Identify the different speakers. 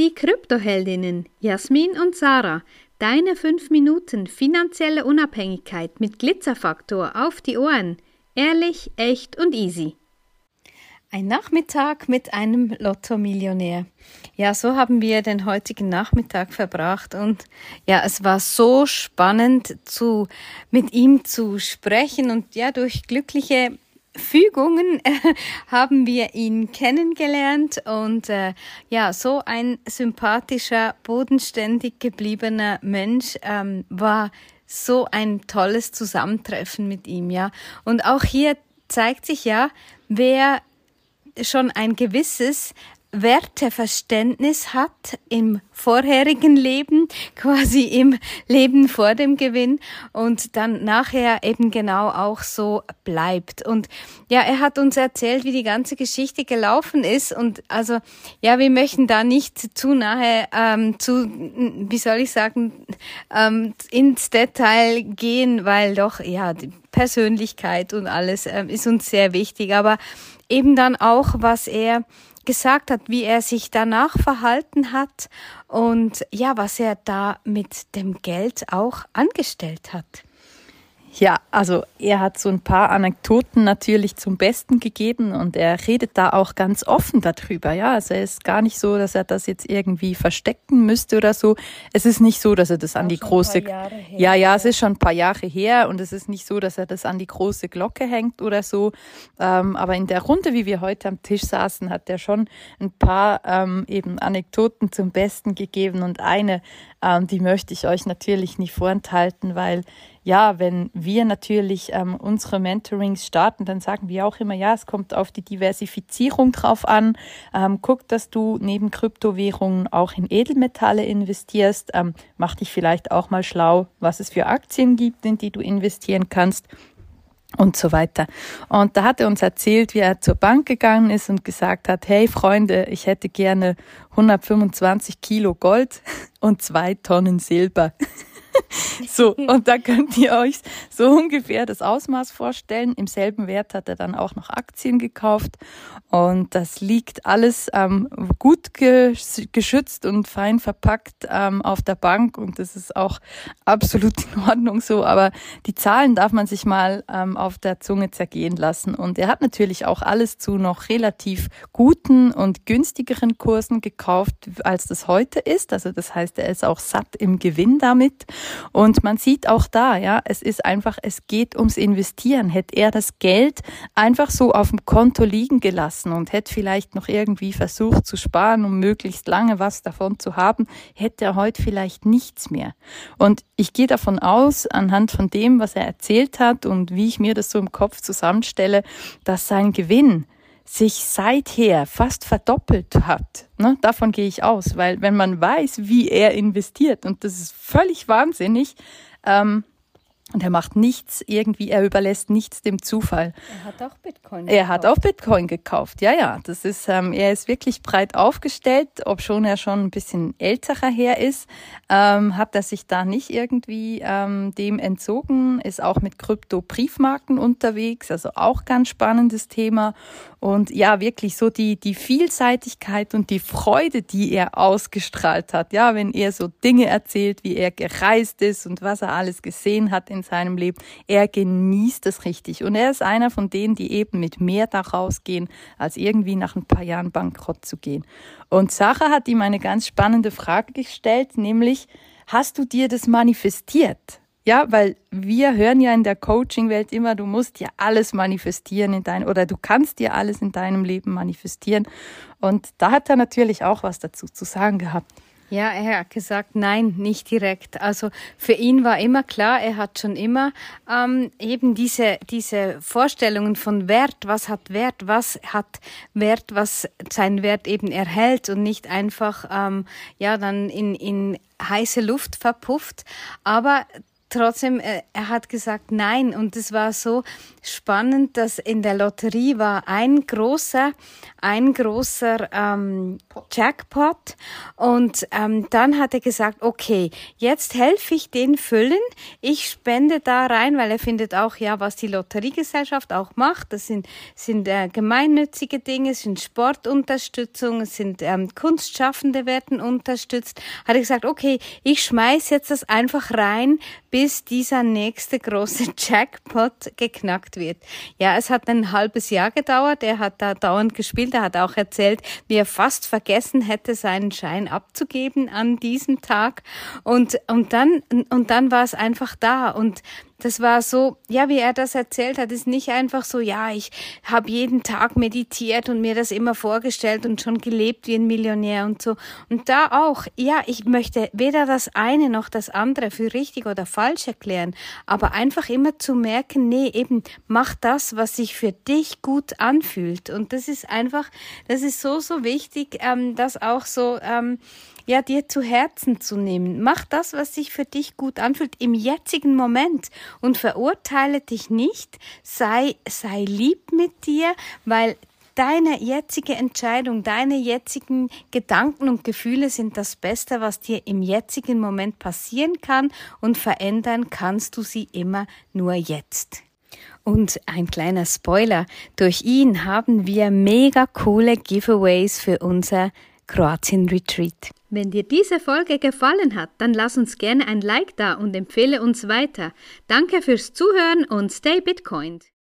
Speaker 1: Die Kryptoheldinnen Jasmin und Sarah, deine 5 Minuten finanzielle Unabhängigkeit mit Glitzerfaktor auf die Ohren. Ehrlich, echt und easy.
Speaker 2: Ein Nachmittag mit einem Lotto-Millionär. Ja, so haben wir den heutigen Nachmittag verbracht und ja, es war so spannend, mit ihm zu sprechen und ja, durch glückliche Fügungen haben wir ihn kennengelernt und ja, so ein sympathischer, bodenständig gebliebener Mensch war so ein tolles Zusammentreffen mit ihm, ja. Und auch hier zeigt sich ja, wer schon ein gewisses Werteverständnis hat im vorherigen Leben, quasi im Leben vor dem Gewinn und dann nachher eben genau auch so bleibt. Und ja, er hat uns erzählt, wie die ganze Geschichte gelaufen ist und also ja, wir möchten da nicht zu nahe ins Detail gehen, weil doch ja die Persönlichkeit und alles ist uns sehr wichtig, aber eben dann auch, was er gesagt hat, wie er sich danach verhalten hat und ja, was er da mit dem Geld auch angestellt hat.
Speaker 3: Ja, also er hat so ein paar Anekdoten natürlich zum Besten gegeben und er redet da auch ganz offen darüber. Ja, also es ist gar nicht so, dass er das jetzt irgendwie verstecken müsste oder so. Es ist nicht so, dass er das an die große, es ist schon ein paar Jahre her und es ist nicht so, dass er das an die große Glocke hängt oder so. Aber in der Runde, wie wir heute am Tisch saßen, hat er schon ein paar eben Anekdoten zum Besten gegeben und eine, die möchte ich euch natürlich nicht vorenthalten, weil ja, wenn wir natürlich unsere Mentorings starten, dann sagen wir auch immer, ja, es kommt auf die Diversifizierung drauf an. Guck, dass du neben Kryptowährungen auch in Edelmetalle investierst. Mach dich vielleicht auch mal schlau, was es für Aktien gibt, in die du investieren kannst und so weiter. Und da hat er uns erzählt, wie er zur Bank gegangen ist und gesagt hat, hey Freunde, ich hätte gerne 125 Kilo Gold und 2 Tonnen Silber. So, und da könnt ihr euch so ungefähr das Ausmaß vorstellen. Im selben Wert hat er dann auch noch Aktien gekauft und das liegt alles gut geschützt und fein verpackt auf der Bank und das ist auch absolut in Ordnung so, aber die Zahlen darf man sich mal auf der Zunge zergehen lassen und er hat natürlich auch alles zu noch relativ guten und günstigeren Kursen gekauft, als das heute ist. Also das heißt, er ist auch satt im Gewinn damit. Und man sieht auch da, ja, es geht ums Investieren. Hätte er das Geld einfach so auf dem Konto liegen gelassen und hätte vielleicht noch irgendwie versucht zu sparen, um möglichst lange was davon zu haben, hätte er heute vielleicht nichts mehr. Und ich gehe davon aus, anhand von dem, was er erzählt hat und wie ich mir das so im Kopf zusammenstelle, dass sein Gewinn sich seither fast verdoppelt hat. Ne? Davon gehe ich aus, weil wenn man weiß, wie er investiert, und das ist völlig wahnsinnig, und er macht nichts irgendwie, er überlässt nichts dem Zufall.
Speaker 2: Er hat auch Bitcoin
Speaker 3: gekauft. Er hat auch Bitcoin gekauft, ja. Das ist, er ist wirklich breit aufgestellt, obschon er schon ein bisschen älterer her ist, hat er sich da nicht irgendwie dem entzogen, ist auch mit Krypto-Briefmarken unterwegs, also auch ganz spannendes Thema. Und ja, wirklich so die Vielseitigkeit und die Freude, die er ausgestrahlt hat, ja, wenn er so Dinge erzählt, wie er gereist ist und was er alles gesehen hat in seinem Leben. Er genießt es richtig und er ist einer von denen, die eben mit mehr da rausgehen, als irgendwie nach ein paar Jahren bankrott zu gehen. Und Sarah hat ihm eine ganz spannende Frage gestellt, nämlich, hast du dir das manifestiert? Ja, weil wir hören ja in der Coaching-Welt immer, du musst dir alles manifestieren oder du kannst dir alles in deinem Leben manifestieren. Und da hat er natürlich auch was dazu zu sagen gehabt.
Speaker 2: Ja, er hat gesagt, nein, nicht direkt. Also für ihn war immer klar, er hat schon immer eben diese Vorstellungen von Wert, was hat Wert, was seinen Wert eben erhält und nicht einfach dann in heiße Luft verpufft. Aber trotzdem, er hat gesagt nein. Und es war so spannend, dass in der Lotterie war ein großer Jackpot. Und dann hat er gesagt, okay, jetzt helfe ich den füllen. Ich spende da rein, weil er findet auch, ja, was die Lotteriegesellschaft auch macht. Das sind gemeinnützige Dinge, es sind Sportunterstützung, es sind Kunstschaffende werden unterstützt. Hat er gesagt, okay, ich schmeiß jetzt das einfach rein, bis dieser nächste große Jackpot geknackt wird. Ja, es hat ein halbes Jahr gedauert. Er hat da dauernd gespielt. Er hat auch erzählt, wie er fast vergessen hätte, seinen Schein abzugeben an diesem Tag. Und dann war es einfach da. Und das war so, ja, wie er das erzählt hat, ist nicht einfach so, ja, ich habe jeden Tag meditiert und mir das immer vorgestellt und schon gelebt wie ein Millionär und so. Und da auch, ja, ich möchte weder das eine noch das andere für richtig oder falsch erklären, aber einfach immer zu merken, nee, eben, mach das, was sich für dich gut anfühlt. Und das ist einfach, das ist so wichtig, das auch so, ja, dir zu Herzen zu nehmen. Mach das, was sich für dich gut anfühlt im jetzigen Moment und verurteile dich nicht. Sei lieb mit dir, weil deine jetzige Entscheidung, deine jetzigen Gedanken und Gefühle sind das Beste, was dir im jetzigen Moment passieren kann, und verändern kannst du sie immer nur jetzt. Und ein kleiner Spoiler, durch ihn haben wir mega coole Giveaways für unser Kroatien-Retreat.
Speaker 1: Wenn dir diese Folge gefallen hat, dann lass uns gerne ein Like da und empfehle uns weiter. Danke fürs Zuhören und stay Bitcoined!